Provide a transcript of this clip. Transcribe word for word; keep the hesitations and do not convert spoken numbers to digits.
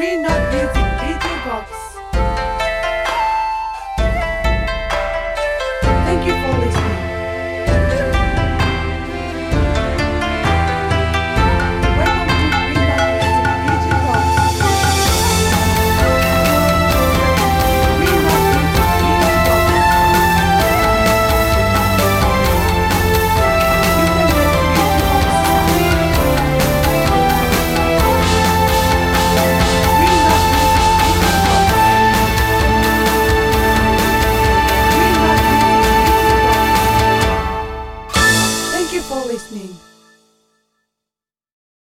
Green Dot Music Video Box. Thank you for listening. Welcome to Green Dot Music Video Box. Green Dot Music Video Box. You can get Video Box sound. Green Dot Music Video Box. Green Dot Music Video Box. Thank you for listening.